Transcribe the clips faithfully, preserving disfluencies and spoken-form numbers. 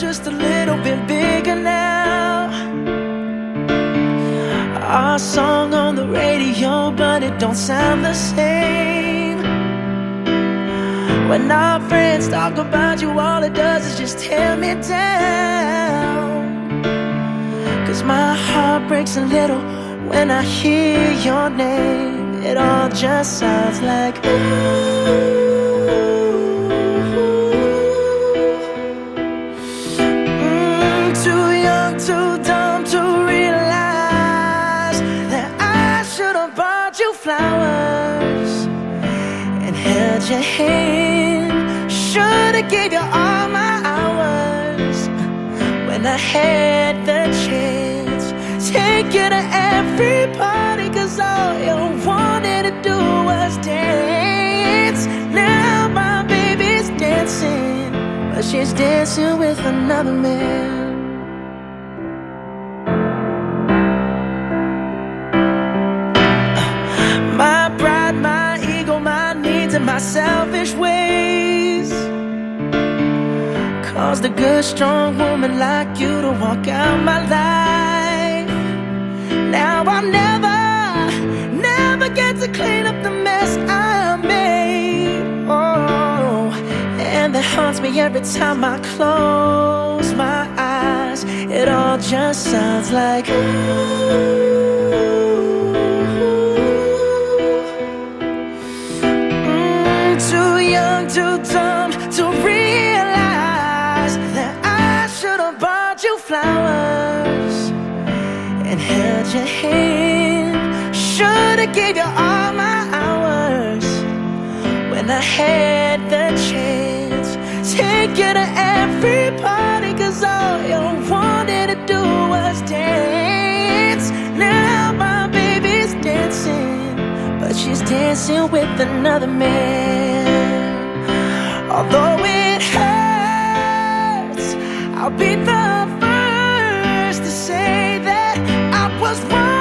just a little bit bigger now. Our song on the radio, but it don't sound the same. When our friends talk about you, all it does is just tear me down. Cause my heart breaks a little when I hear your name. It all just sounds like ooh. Too dumb to realize that I should have bought you flowers and held your hand. Should have gave you all my hours when I had the chance. Take you to every party, cause all you wanted to do was dance. Now my baby's dancing, but she's dancing with another man. My selfish ways caused a good, strong woman like you to walk out my life. Now I'll never, never get to clean up the mess I made. Oh, and that haunts me every time I close my eyes. It all just sounds like ooh. Too dumb to realize that I should have bought you flowers and held your hand. Should have gave you all my hours when I had the chance. Take you to every party, cause all you wanted to do was dance. Now my baby's dancing, but she's dancing with another man. Although it hurts, I'll be the first to say that I was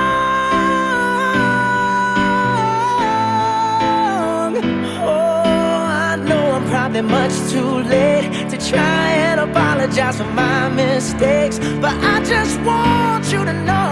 wrong. Oh, I know I'm probably much too late to try and apologize for my mistakes, but I just want you to know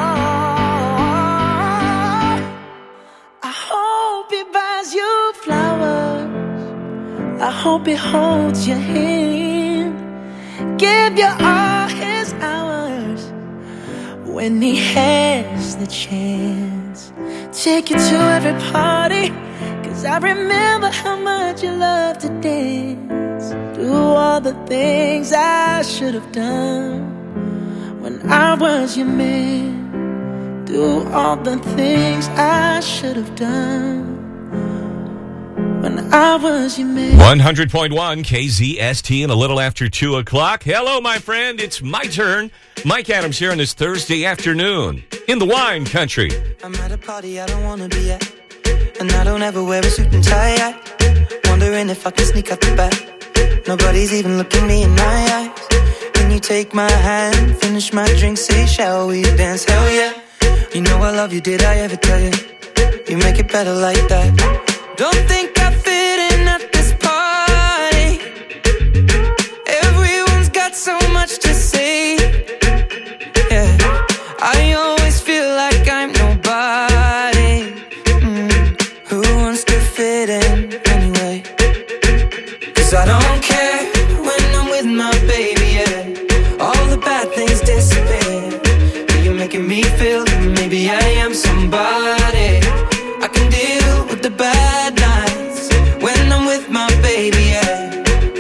I hope he buys you flowers. I hope he holds your hand, give you all his hours when he has the chance. Take you to every party, cause I remember how much you love to dance. Do all the things I should have done when I was your man. Do all the things I should have done when I was your man. one hundred point one K Z S T and a little after two o'clock. Hello, my friend. It's my turn. Mike Adams here on this Thursday afternoon in the wine country. I'm at a party I don't want to be at, and I don't ever wear a suit and tie yet. Wondering if I can sneak out the back. Nobody's even looking me in my eyes. Can you take my hand, finish my drink, say, shall we dance? Hell yeah. You know I love you, did I ever tell you? You make it better like that. Don't think I fit in at this party. Everyone's got so much to say. Yeah, I always feel like I'm nobody. mm. Who wants to fit in anyway? Cause I don't care when I'm with my baby, yeah. All the bad things disappear. You're making me feel that maybe I am somebody. I can deal with the bad nights when I'm with my baby, yeah.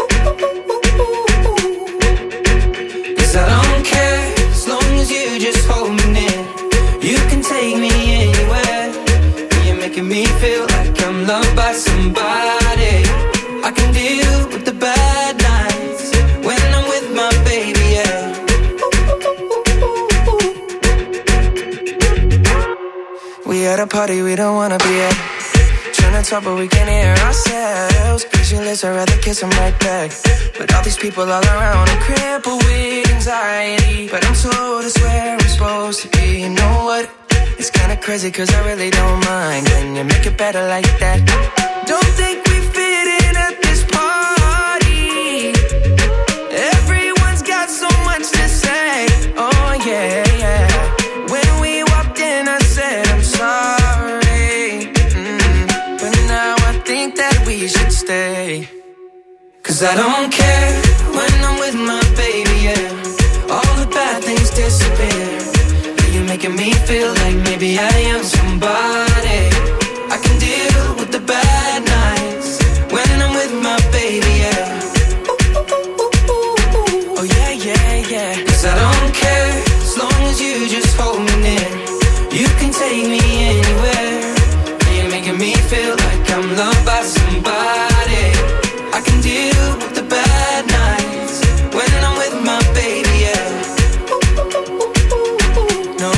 Cause I don't care as long as you just hold me near. You can take me anywhere. You're making me feel like I'm loved by somebody. I can deal with the bad nights when I'm with my baby, yeah. We at a party we don't wanna be at. Trying to talk but we can't hear ourselves. Pictureless, I'd rather kiss them right back. But all these people all around, I'm crippled with anxiety. But I'm told it's where I'm supposed to be. You know what? It's kinda crazy cause I really don't mind. Can you make it better like that? Don't think we fit in at this party. Everyone's got so much Cause I don't care when I'm with my baby, yeah. All the bad things disappear. You're making me feel like maybe I am somebody. I can deal with the bad nights when I'm with my baby, yeah. Oh yeah, yeah, yeah. Cause I don't care as long as you just hold me near. You can take me anywhere. You're making me feel like I'm loved by somebody. I can deal with the bad nights when I'm with my baby, yeah. No,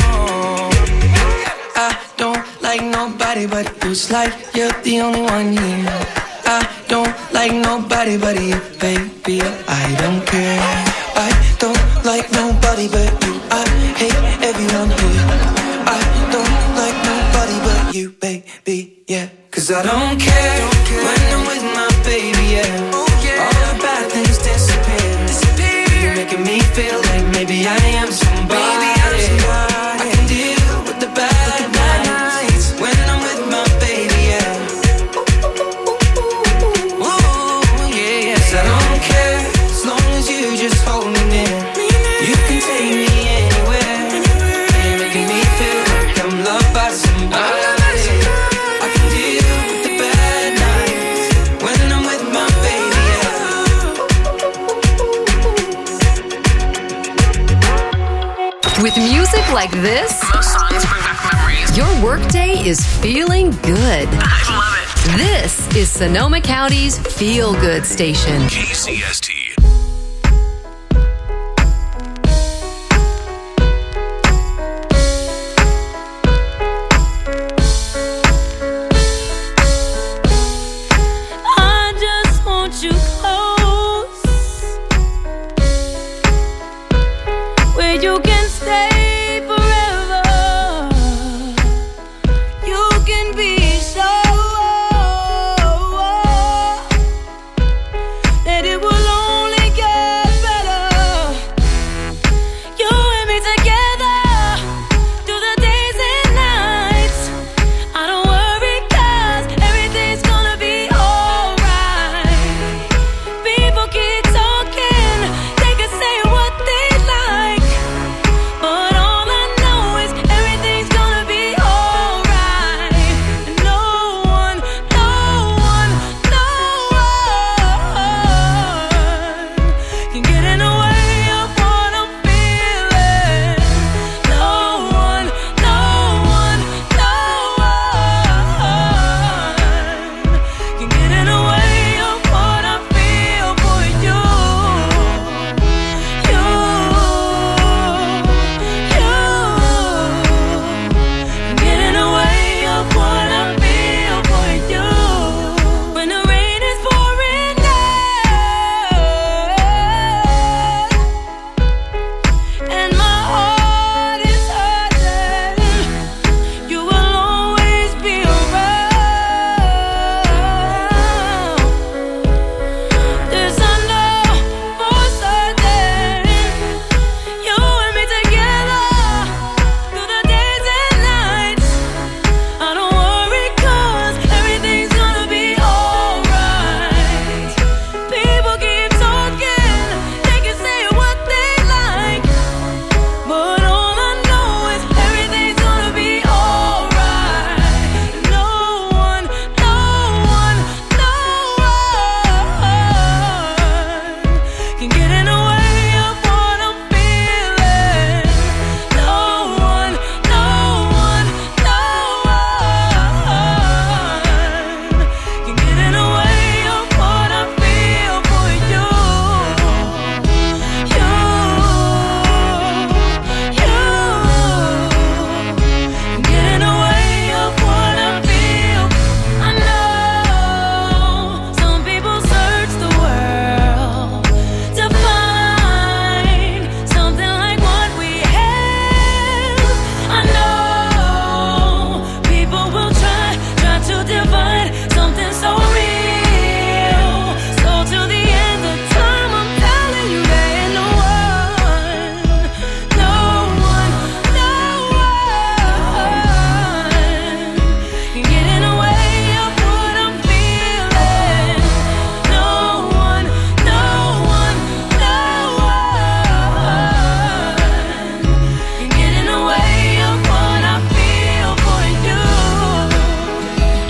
I don't like nobody but you. It's like you're the only one here. I don't like nobody but you, baby. I don't care. I don't like nobody but you. I hate everyone here. I don't like nobody but you, baby, yeah. Cause I don't care, don't care. When I'm with my baby, yeah. Oh, yeah. All the bad things disappear. disappear. You're making me feel like maybe I am somebody. Maybe I'm somebody. I can deal with the bad, with the bad nights when I'm with my baby, yeah. Ooh, yeah, yeah. Cause I don't care as long as you just hold me near. You can take me anywhere. You're making me feel like I'm loved by somebody. With music like this, most songs bring back memories. Your workday is feeling good. I love it. This is Sonoma County's Feel Good Station. K C S T. I just want you close, where you can stay forever. You can be sure that it will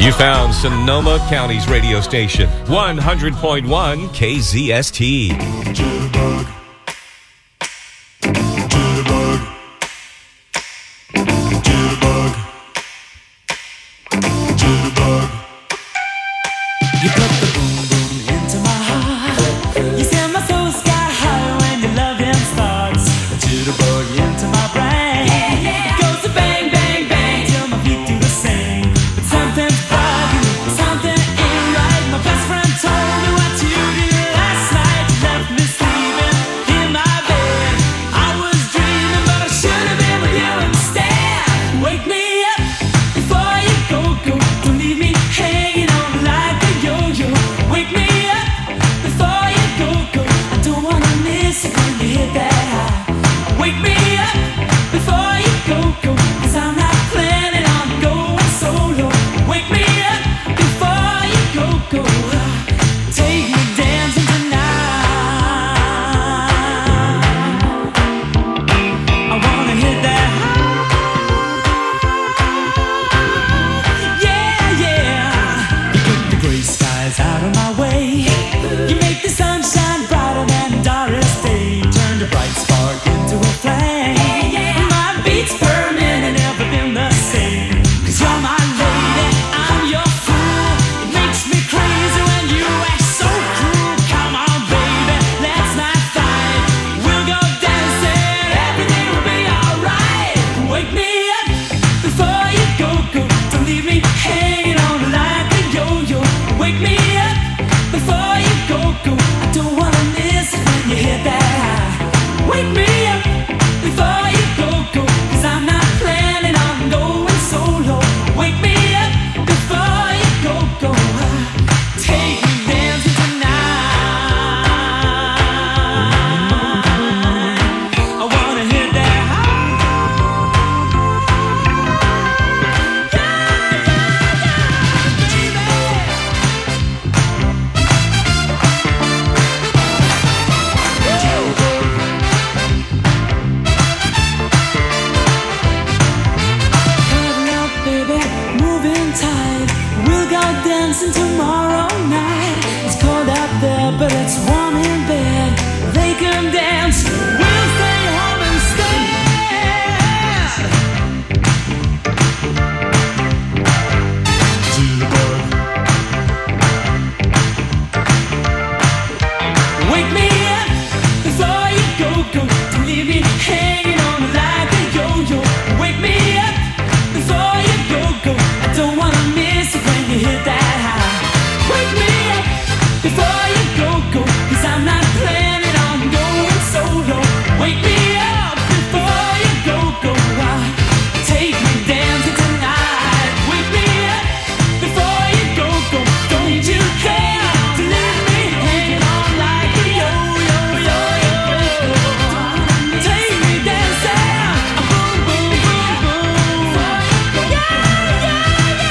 You found Sonoma County's radio station, one hundred point one K Z S T. Jitterbug. Jitterbug. Jitterbug. Jitterbug. You put the boom boom into my heart. You send my soul sky high when your loving starts. A jitterbug into my brain. Yeah, yeah. It goes to bang, bang, bang till my feet do the same. But something's bugging, something ain't right. My best friend told me what you did last night. You left me sleeping in my bed. I was dreaming, but I should have been with you instead. Wake me up before you go, go. Don't leave me hanging on like a yo-yo. Wake me up before you go, go. I don't wanna miss it when you hit that high. Wake me up before you go, go. Cause I'm not planning on going solo. Wake me up before you go, go. Take me dancing tonight. I wanna hit that high. Yeah, yeah. You put the gray skies out of my way. You make the sunshine brighter than Doris Day. Turn the bright spark into a flame. My beats per minute never been the same. Cause you're my lady, I'm your fool. It makes me crazy when you act so cruel. Come on, baby, let's not fight. We'll go dancing, everything will be alright. Wake me up before you go, go. Don't leave me hanging on like a yo-yo. Wake me up before you go, go. I don't wanna miss it when you hit that high. Wake me up before you go, go. Cause I'm not planning on going solo. Wake me up before you go, go. Take me dancing tonight. I wanna hit that high. Come now, baby, moving tight. We'll go dancing tomorrow night. It's cold out there, but it's warm in bed. They can dance. We'll stay home instead. Jitterbug. Wake me up before you go, go. Don't leave me hanging on like a yo-yo. Wake me up before you go, go. I don't wanna miss it when you hit that high. Wake me up before you go, go. Cause I'm not planning on going solo. Wake me up before you go, go. Take me dancing tonight. Wake me up before you go, go. Don't you care to leave me hanging on like a yo-yo, yo-yo. Take me dancing, boom, boom, boom, boom. Yeah, yeah,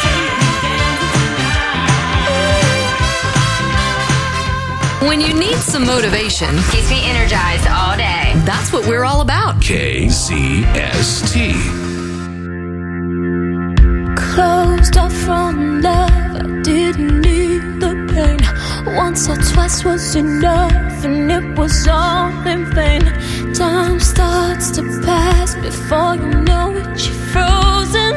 yeah. When you need some motivation, Keeps me energized all day. that's what we're all about. K Z S T. Closed off from love, I didn't need the pain. Once or twice was enough, and it was all in vain. Time starts to pass before you know it, you're frozen.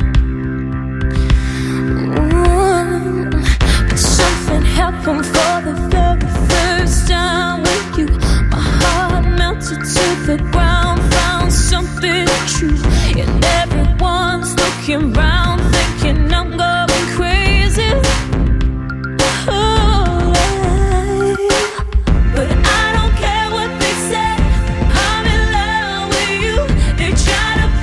Mm. But something happened for the very first time with you. My heart melted to the ground, found something true, and everyone's looking round, thinking I'm going crazy. Oh, but I don't care what they say. I'm in love with you. They try to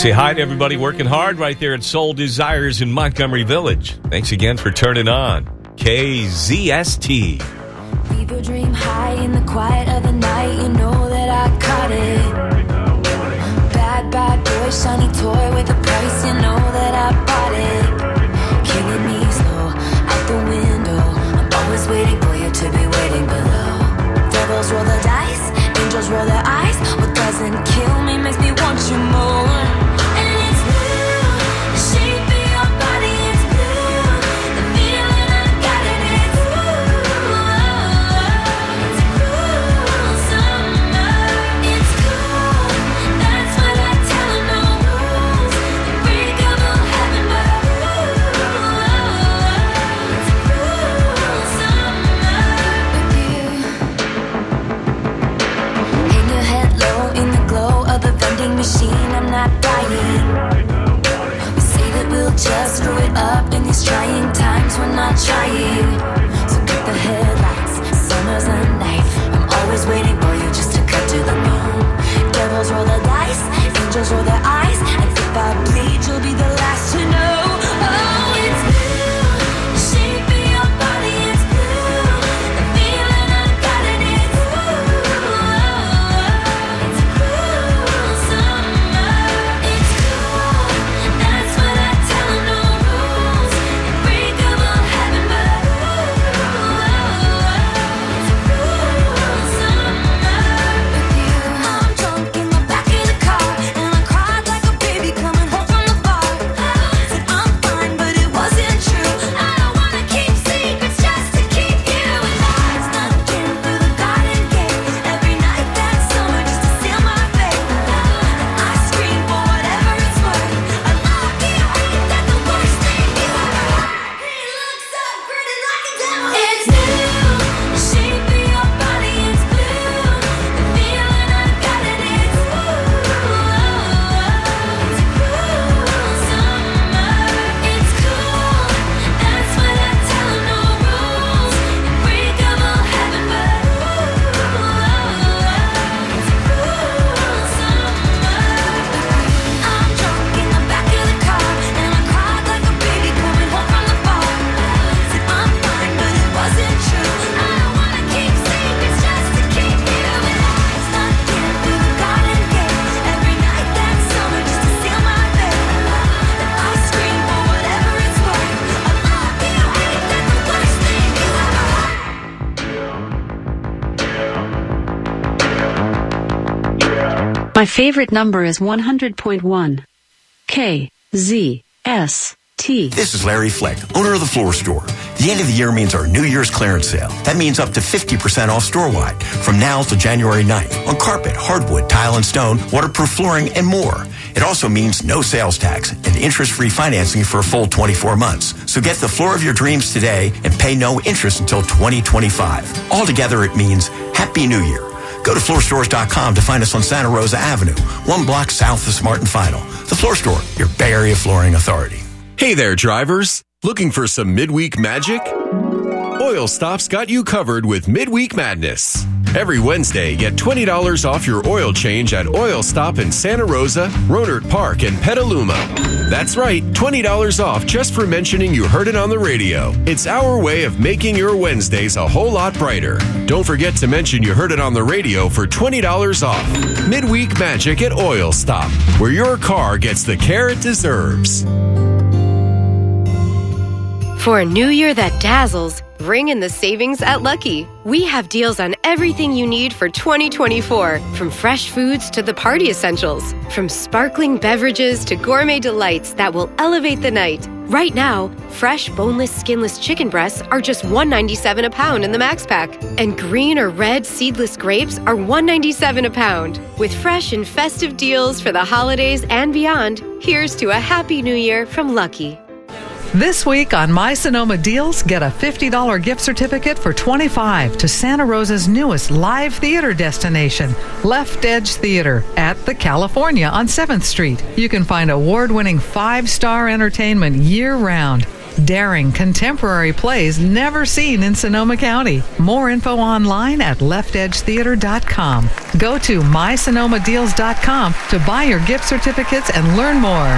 say hi to everybody working hard right there at Soul Desires in Montgomery Village. Thanks again for turning on K Z S T. Fever dream high in the quiet of the night. You know that I caught it. Bad, bad boy, shiny toy with a price. You know that I bought it. Killing me slow, out the window. I'm always waiting for you to be waiting below. Devils roll the dice, angels roll their eyes. What doesn't kill me makes me want you more. And it's blue, the shape of your body is blue. The feeling I got it is blue. It's cruel summer. It's cool, that's what I tell her. No rules, unbreakable heaven, but it's cruel summer with you. Hang your head low in the glow of the vending machine. I'm not dying. We say that we'll just screw it up in these trying times. We're not trying. So get the headlights. Summer's a knife. I'm always waiting for you just to cut to the bone. Devils roll the dice, angels roll their eyes, and if I bleed, you'll be the last to know. Oh, it's blue. The shape of your body is blue. The feeling I got it is blue. It's cruel summer. It's cool. That's what I tell her. No rules. Unbreakable heaven, but it's cruel summer with you. I'm drunk in the back of the car, and I cried like a baby coming home from the bar. Said I'm fine, but it wasn't true. I don't wanna keep secrets just to keep you alive. Snuck in through the garden gate every night that summer just to seal my fate. And I scream for whatever it's worth. I love you, ain't that the worst thing you ever heard? He looks so pretty like a devil. It's blue, the shape of your body is blue. The feeling I got it is blue. It's cruel summer. It's cool, that's what I tell her. No rules, unbreakable heaven, but it's cruel summer. I'm drunk in the back of the car, and I cried like a baby coming home from the bar. Said I'm fine, but it wasn't true. I don't wanna keep secrets just to keep you alive. Snuck in through the garden gate every night that summer just to seal my fate. And I scream for whatever it's worth. I love you, ain't that the worst thing you ever heard? My favorite number is one hundred point one. K Z S T. This is Larry Fleck, owner of the Floor Store. The end of the year means our New Year's clearance sale. That means up to fifty percent off store-wide from now till January ninth on carpet, hardwood, tile and stone, waterproof flooring, and more. It also means no sales tax and interest-free financing for a full twenty-four months. So get the floor of your dreams today and pay no interest until twenty twenty-five. Altogether, it means Happy New Year. Go to floor stores dot com to find us on Santa Rosa Avenue, one block south of Smart and Final. The Floor Store, your Bay Area flooring authority. Hey there, drivers. Looking for some midweek magic? Oil Stop's got you covered with Midweek Madness. Every Wednesday, get twenty dollars off your oil change at Oil Stop in Santa Rosa, Rohnert Park, and Petaluma. That's right, twenty dollars off just for mentioning you heard it on the radio. It's our way of making your Wednesdays a whole lot brighter. Don't forget to mention you heard it on the radio for twenty dollars off. Midweek Magic at Oil Stop, where your car gets the care it deserves. For a new year that dazzles, ring in the savings at Lucky. We have deals on everything you need for twenty twenty-four, from fresh foods to the party essentials, from sparkling beverages to gourmet delights that will elevate the night. Right now, fresh, boneless, skinless chicken breasts are just one dollar and ninety-seven cents a pound in the Max Pack, and green or red seedless grapes are one dollar and ninety-seven cents a pound. With fresh and festive deals for the holidays and beyond, here's to a Happy New Year from Lucky. This week on My Sonoma Deals, get a fifty dollars gift certificate for twenty-five dollars to Santa Rosa's newest live theater destination, Left Edge Theater at the California on seventh Street. You can find award-winning five-star entertainment year-round. Daring, contemporary plays never seen in Sonoma County. More info online at left edge theater dot com. Go to my sonoma deals dot com to buy your gift certificates and learn more.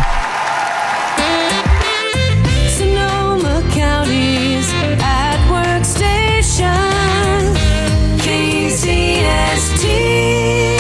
Sonoma County's at work station, K Z S T.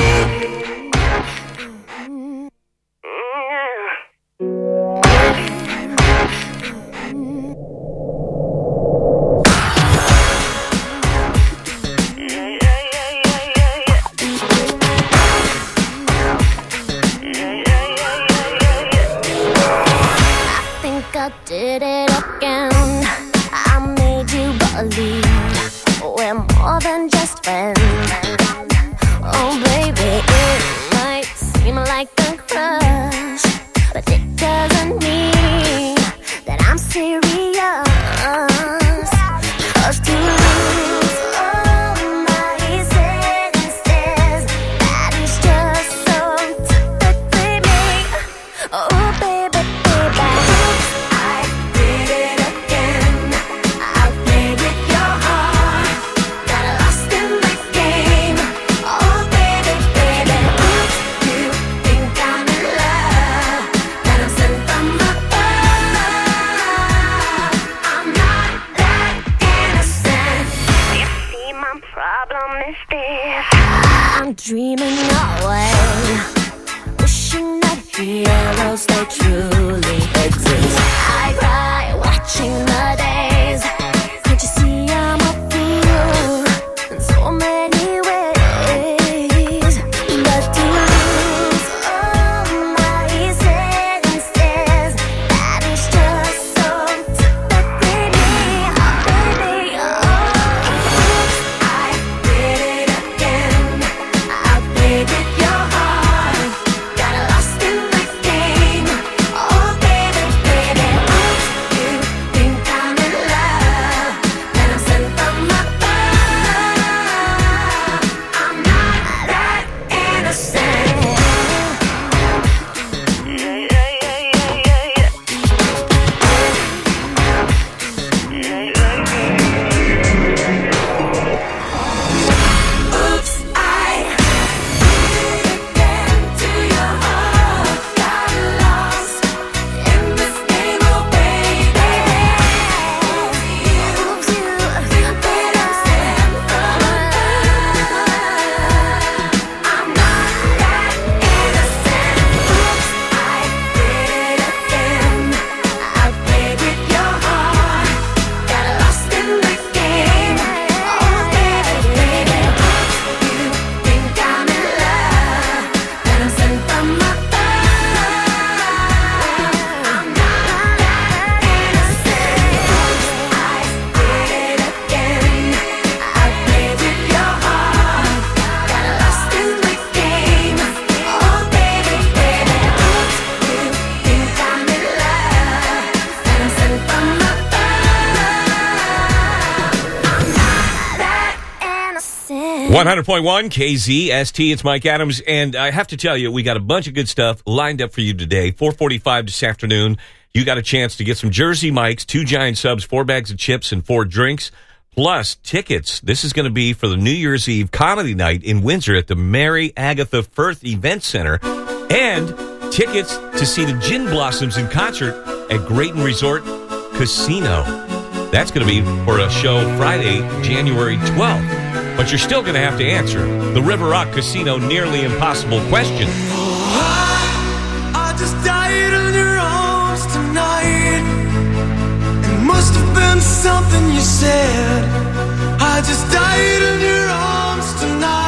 Did it again. I made you believe we're more than just friends. Oh baby, it might seem like a crush, but it doesn't mean that I'm serious. 'Cause to lose all my senses, that is just so typically me. Oh baby, baby. I'm dreaming away, wishing that heroes they truly exist. I cry watching the days. Can't you see I'm a fool in so many ways? But to lose all my senses, that is just so typically me. Oh baby, oh, I did it again. I played with your heart, got lost in the game. Oh baby, baby, oh, you think I'm in love, then I'm sent from above. I'm not that innocent. Oops, I did it again to your heart, got lost in this game, oh baby. Oops, you think that I'm sent from above. I'm not that innocent. Oops, I did it again. I played with your heart, got lost in the game. Oh baby, baby, you think I'm in love, then I'm sent from above. I'm not that innocent. I did it again. I played with your heart, got lost in the game. Oh baby, baby, you think I'm in love, then I'm sent from above. I'm not that innocent. one hundred point one K Z S T, it's Mike Adams, and I have to tell you, we got a bunch of good stuff lined up for you today. four forty-five this afternoon, you got a chance to get some Jersey Mike's, two giant subs, four bags of chips, and four drinks, plus tickets. This is going to be for the New Year's Eve comedy night in Windsor at the Mary Agatha Firth Event Center, and tickets to see the Gin Blossoms in concert at Grayton Resort Casino. That's going to be for a show Friday, January twelfth. But you're still going to have to answer the River Rock Casino nearly impossible question. I just died in your arms tonight. It must have been something you said. I just died in your arms tonight.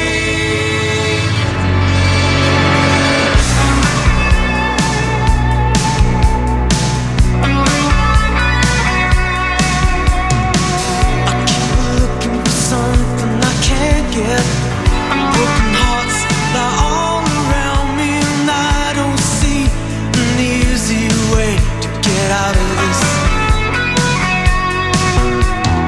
I keep looking for something I can't get. Broken hearts lie all around me, and I don't see an easy way to get out of this.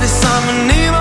office, I'm an emo.